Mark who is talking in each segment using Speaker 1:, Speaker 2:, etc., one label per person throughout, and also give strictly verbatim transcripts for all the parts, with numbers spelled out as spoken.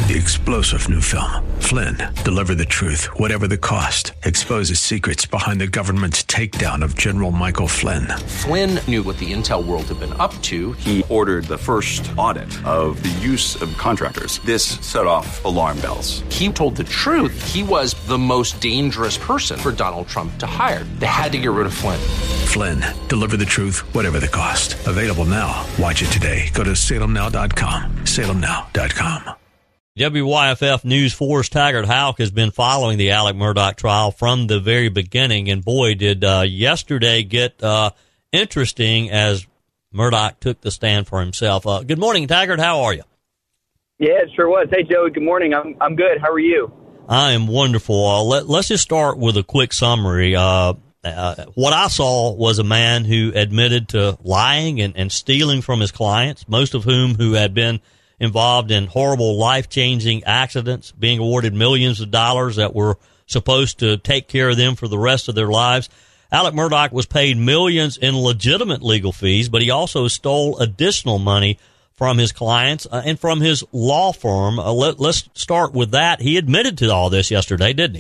Speaker 1: The explosive new film, Flynn, deliver the truth, whatever the cost, exposes secrets behind the government's takedown of General Michael Flynn.
Speaker 2: Flynn knew what the intel world had been up to.
Speaker 3: He ordered the first audit of the use of contractors. This set off alarm bells.
Speaker 2: He told the truth. He was the most dangerous person for Donald Trump to hire. They had to get rid of Flynn.
Speaker 1: Flynn, deliver the truth, whatever the cost. Available now. Watch it today. Go to salem now dot com. salem now dot com.
Speaker 4: W Y F F News four's Taggart Houck has been following the Alec Murdaugh trial from the very beginning, and boy, did uh, yesterday get uh, interesting as Murdaugh took the stand for himself. Uh, good morning, Taggart. How are you?
Speaker 5: Yeah, it sure was. Hey, Joey, good morning. I'm I'm good. How are you?
Speaker 4: I am wonderful. Uh, let, let's just start with a quick summary. Uh, uh, what I saw was a man who admitted to lying and, and stealing from his clients, most of whom who had been involved in horrible, life-changing accidents, being awarded millions of dollars that were supposed to take care of them for the rest of their lives. Alec Murdaugh was paid millions in legitimate legal fees, but he also stole additional money from his clients uh, and from his law firm. Uh, let, let's start with that. He admitted to all this yesterday, didn't he?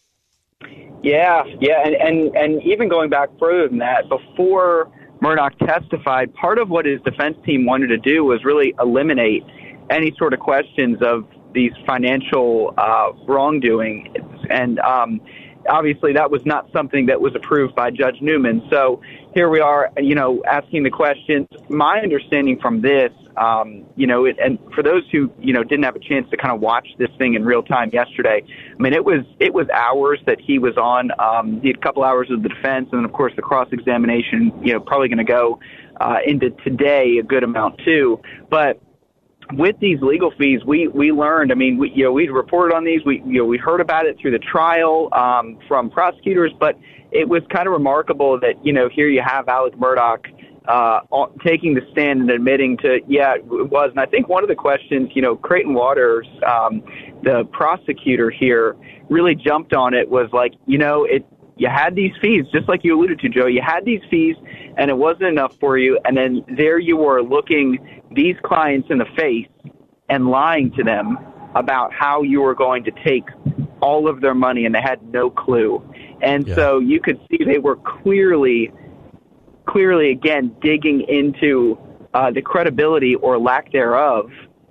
Speaker 5: Yeah, yeah, and, and, and even going back further than that, before Murdaugh testified, part of what his defense team wanted to do was really eliminate any sort of questions of these financial uh, wrongdoing. And um, obviously that was not something that was approved by Judge Newman. So here we are, you know, asking the questions. My understanding from this, um, you know, it, and for those who, you know, didn't have a chance to kind of watch this thing in real time yesterday, I mean, it was it was hours that he was on. Um, he had a couple hours of the defense, and then, of course, the cross-examination, you know, probably going to go uh, into today a good amount, too. But with these legal fees, we, we learned, I mean, we, you know, we'd reported on these, we, you know, we heard about it through the trial um, from prosecutors, but it was kind of remarkable that, you know, here you have Alec Murdaugh uh, taking the stand and admitting to, yeah, it was. And I think one of the questions, you know, Creighton Waters, um, the prosecutor here, really jumped on it was like, you know, it, you had these fees, just like you alluded to, Joe, you had these fees and it wasn't enough for you. And then there you were looking these clients in the face and lying to them about how you were going to take all of their money, and they had no clue. And yeah. So you could see they were clearly, clearly, again, digging into uh, the credibility or lack thereof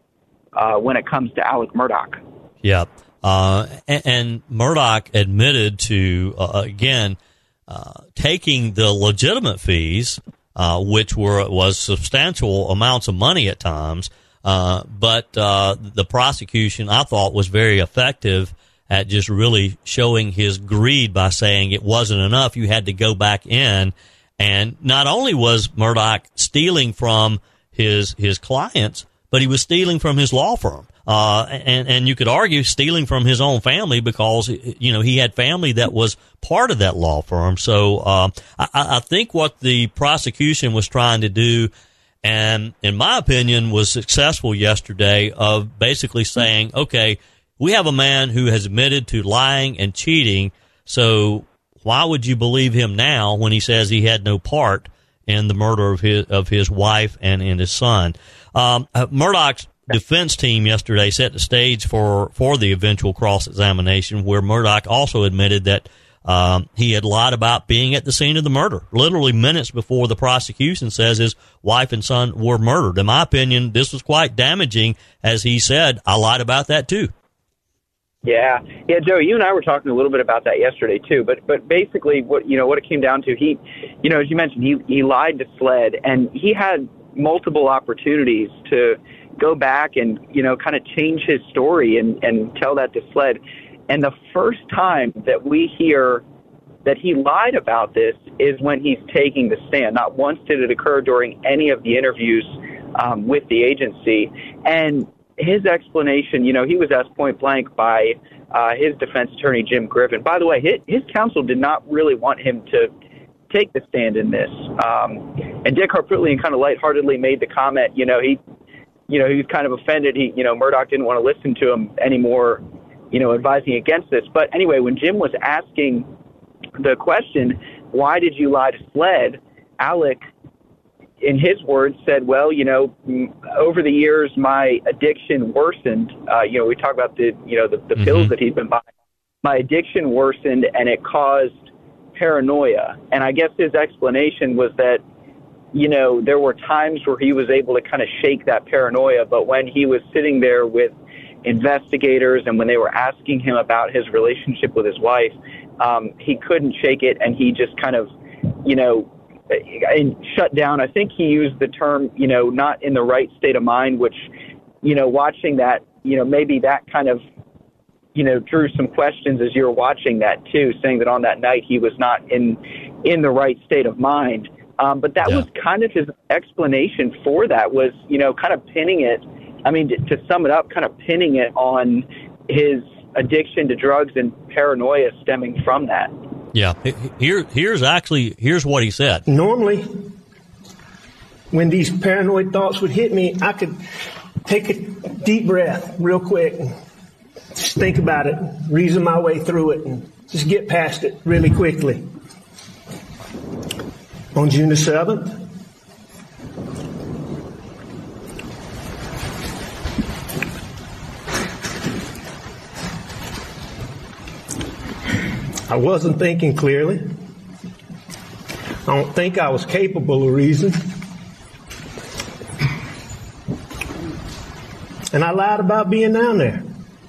Speaker 5: uh, when it comes to Alec Murdaugh.
Speaker 4: Yeah. Uh, and, and Murdaugh admitted to, uh, again, uh, taking the legitimate fees, uh, which were was substantial amounts of money at times, uh, but uh, the prosecution, I thought, was very effective at just really showing his greed by saying it wasn't enough. You had to go back in. And not only was Murdaugh stealing from his his clients, but he was stealing from his law firm. Uh, and, and you could argue stealing from his own family because, you know, he had family that was part of that law firm. So uh, I, I think what the prosecution was trying to do, and in my opinion was successful yesterday, of basically saying, okay, we have a man who has admitted to lying and cheating, so why would you believe him now when he says he had no part in the murder of his of his wife and, and his son? Um, Murdaugh's defense team yesterday set the stage for, for the eventual cross-examination, where Murdaugh also admitted that um, he had lied about being at the scene of the murder, literally minutes before the prosecution says his wife and son were murdered. In my opinion, this was quite damaging, as he said, I lied about that too.
Speaker 5: Yeah, yeah, Joe, you and I were talking a little bit about that yesterday too. But but basically, what you know, what it came down to, he, you know, as you mentioned, he he lied to SLED, and he had multiple opportunities to go back and, you know, kind of change his story and and tell that to SLED. And the first time that we hear that he lied about this is when he's taking the stand. Not once did it occur during any of the interviews um, with the agency. And his explanation, you know, he was asked point blank by uh, his defense attorney, Jim Griffin. By the way, his, his counsel did not really want him to take the stand in this. Um, and Dick Harpootlian kind of lightheartedly made the comment, you know, he, you know, he was kind of offended. He, you know, Murdaugh didn't want to listen to him anymore, you know, advising against this. But anyway, when Jim was asking the question, why did you lie to SLED, Alec in his words, said, well, you know, over the years, my addiction worsened. Uh, you know, we talk about the, you know, the, the mm-hmm. pills that he's been buying. My addiction worsened, and it caused paranoia. And I guess his explanation was that, you know, there were times where he was able to kind of shake that paranoia, but when he was sitting there with investigators and when they were asking him about his relationship with his wife, um, he couldn't shake it, and he just kind of, you know, and shut down. I think he used the term, you know, not in the right state of mind, which, you know, watching that, you know, maybe that kind of, you know, drew some questions as you're watching that too, saying that on that night he was not in, in the right state of mind. Um, but that yeah. was kind of his explanation for that was, you know, kind of pinning it. I mean, to, to sum it up, kind of pinning it on his addiction to drugs and paranoia stemming from that.
Speaker 4: Yeah, here, here's actually, here's what he said.
Speaker 6: Normally, when these paranoid thoughts would hit me, I could take a deep breath real quick and just think about it, reason my way through it, and just get past it really quickly. On June the seventh, I wasn't thinking clearly. I don't think I was capable of reason. And I lied about being down there.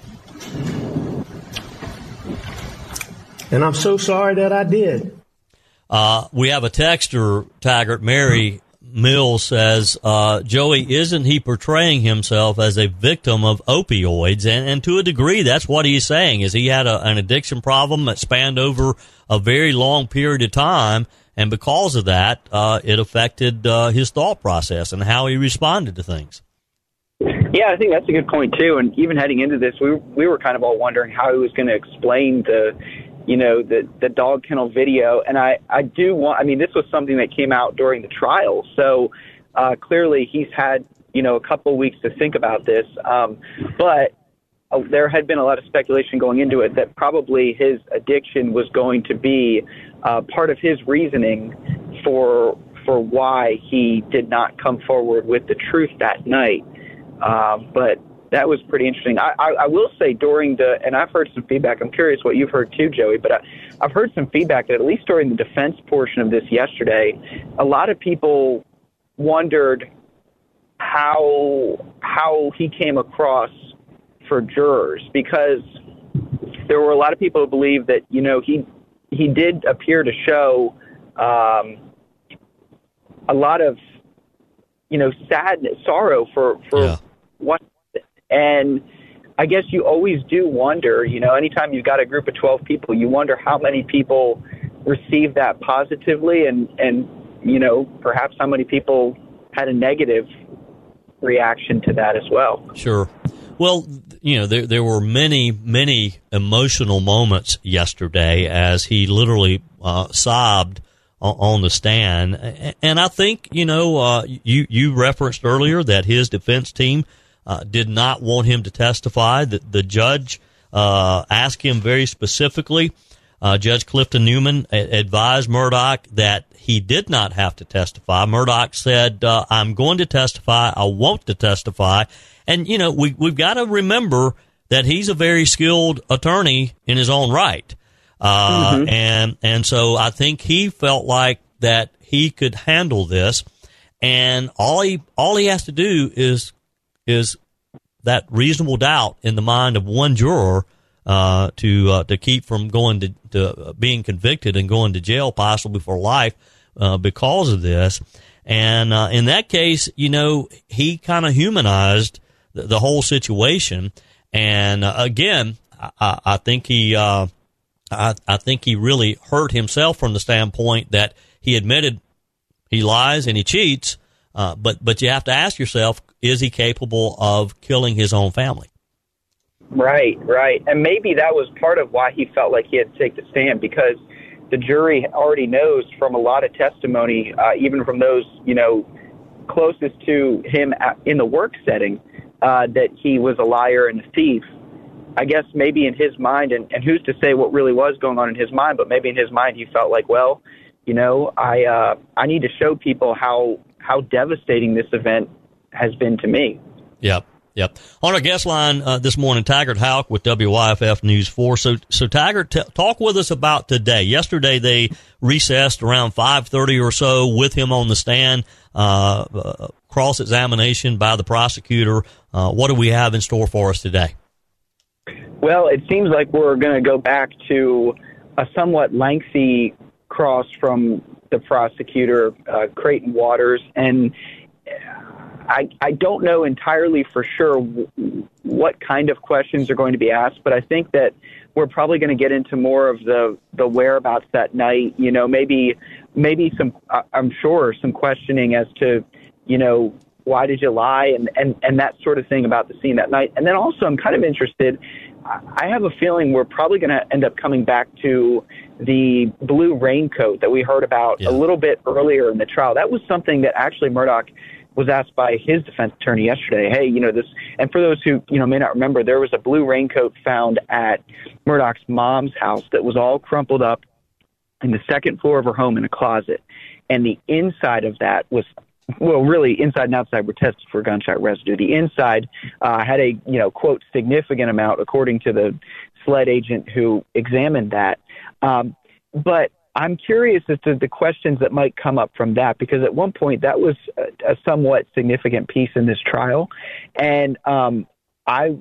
Speaker 6: And I'm so sorry that I did.
Speaker 4: Uh, we have a texter, Taggart. Mary Mills says, uh, Joey, isn't he portraying himself as a victim of opioids? And, and to a degree, that's what he's saying, is he had a, an addiction problem that spanned over a very long period of time. And because of that, uh, it affected uh, his thought process and how he responded to things.
Speaker 5: Yeah, I think that's a good point, too. And even heading into this, we we were kind of all wondering how he was going to explain the, you know, the, the dog kennel video. And I, I do want, I mean, this was something that came out during the trial. So uh, clearly he's had, you know, a couple of weeks to think about this. Um, but uh, there had been a lot of speculation going into it that probably his addiction was going to be uh, part of his reasoning for for why he did not come forward with the truth that night. Uh, but that was pretty interesting. I, I, I will say during the, and I've heard some feedback, I'm curious what you've heard too, Joey, but I, I've heard some feedback that at least during the defense portion of this yesterday, a lot of people wondered how how he came across for jurors, because there were a lot of people who believe that, you know, he he did appear to show um, a lot of, you know, sadness, sorrow for, for yeah. what, and I guess you always do wonder, you know, anytime you've got a group of twelve people, you wonder how many people receive that positively and, and, you know, perhaps how many people had a negative reaction to that as well.
Speaker 4: Sure. Well, you know, there there were many, many emotional moments yesterday as he literally uh, sobbed on, on the stand. And I think, you know, uh, you, you referenced earlier that his defense team uh, did not want him to testify. The, the judge uh, asked him very specifically. Uh, Judge Clifton Newman advised Murdaugh that he did not have to testify. Murdaugh said, uh, I'm going to testify. I want to testify. And, you know, we, we've got to remember that he's a very skilled attorney in his own right. Uh, mm-hmm. and, and so I think he felt like that he could handle this. And all he, all he has to do is, is that reasonable doubt in the mind of one juror, uh, to, uh, to keep from going to, to being convicted and going to jail possibly for life, uh, because of this. And, uh, in that case, you know, he kind of humanized the, the whole situation. And, uh, again, I, I think he, uh, I, I think he really hurt himself from the standpoint that he admitted he lies and he cheats. Uh, but, but you have to ask yourself, is he capable of killing his own family?
Speaker 5: Right, right. And maybe that was part of why he felt like he had to take the stand, because the jury already knows from a lot of testimony, uh, even from those, you know, closest to him in the work setting, uh, that he was a liar and a thief. I guess maybe in his mind, and, and who's to say what really was going on in his mind, but maybe in his mind he felt like, well, you know, I uh, I need to show people how how devastating this event has been to me.
Speaker 4: Yep. Yep. On our guest line uh, this morning, Taggart Houck with W Y F F News four. So, so Taggart, t- talk with us about today. Yesterday, they recessed around five thirty or so with him on the stand, uh, uh, cross-examination by the prosecutor. Uh, what do we have in store for us today?
Speaker 5: Well, it seems like we're going to go back to a somewhat lengthy cross from the prosecutor, uh, Creighton Waters, and I, I don't know entirely for sure w- what kind of questions are going to be asked, but I think that we're probably going to get into more of the, the whereabouts that night. You know, maybe maybe some, I'm sure, some questioning as to, you know, why did you lie and, and, and that sort of thing about the scene that night. And then also I'm kind of interested, I have a feeling we're probably going to end up coming back to the blue raincoat that we heard about yeah. a little bit earlier in the trial. That was something that actually Murdaugh was asked by his defense attorney yesterday. Hey, you know, this, and for those who, you know, may not remember, there was a blue raincoat found at Murdaugh's mom's house that was all crumpled up in the second floor of her home in a closet. And the inside of that was, well, really inside and outside were tested for gunshot residue. The inside uh, had a, you know, quote, significant amount, according to the SLED agent who examined that. Um, but I'm curious as to the questions that might come up from that, because at one point that was a, a somewhat significant piece in this trial. And um, I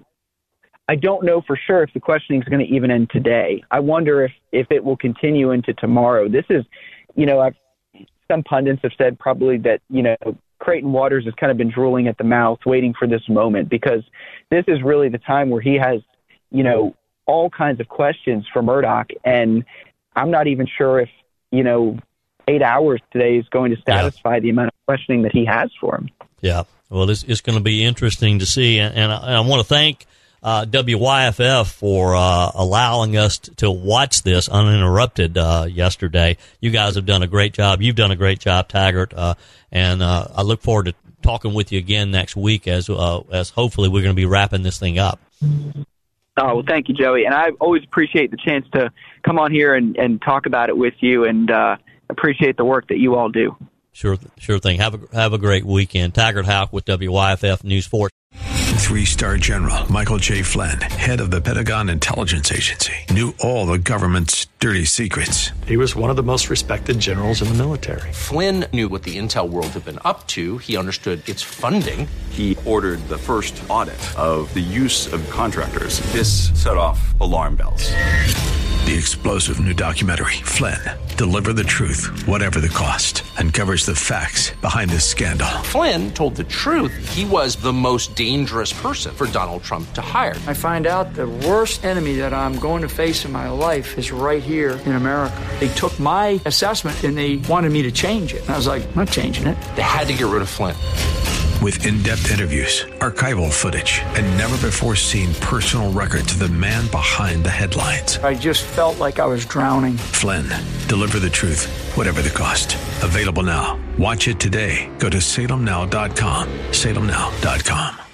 Speaker 5: I don't know for sure if the questioning is going to even end today. I wonder if, if it will continue into tomorrow. This is, you know, I've, some pundits have said probably that, you know, Creighton Waters has kind of been drooling at the mouth waiting for this moment, because this is really the time where he has, you know, all kinds of questions for Murdaugh. And I'm not even sure if, you know, eight hours today is going to satisfy yeah. the amount of questioning that he has for him.
Speaker 4: Yeah. Well, it's, it's going to be interesting to see. And, and, I, and I want to thank uh, W Y F F for uh, allowing us to, to watch this uninterrupted uh, yesterday. You guys have done a great job. You've done a great job, Taggart. Uh, and uh, I look forward to talking with you again next week as, uh, as hopefully we're going to be wrapping this thing up.
Speaker 5: Oh, well, thank you, Joey. And I always appreciate the chance to come on here and, and talk about it with you, and uh, appreciate the work that you all do.
Speaker 4: Sure, sure thing. Have a, have a great weekend. Taggart Houck with W Y F F News four.
Speaker 1: Three-star General Michael J. Flynn, head of the Pentagon Intelligence Agency, knew all the government's dirty secrets.
Speaker 7: He was one of the most respected generals in the military.
Speaker 2: Flynn knew what the intel world had been up to. He understood its funding.
Speaker 3: He ordered the first audit of the use of contractors. This set off alarm bells.
Speaker 1: The explosive new documentary, Flynn, Deliver the Truth, Whatever the Cost, uncovers the facts behind this scandal.
Speaker 2: Flynn told the truth. He was the most dangerous person for Donald Trump to hire.
Speaker 8: I find out the worst enemy that I'm going to face in my life is right here in America. They took my assessment and they wanted me to change it. And I was like, I'm not changing it.
Speaker 2: They had to get rid of Flynn.
Speaker 1: With in-depth interviews, archival footage, and never-before-seen personal records of the man behind the headlines.
Speaker 8: I just felt like I was drowning.
Speaker 1: Flynn, Deliver the Truth, Whatever the Cost. Available now. Watch it today. Go to salem now dot com. salem now dot com.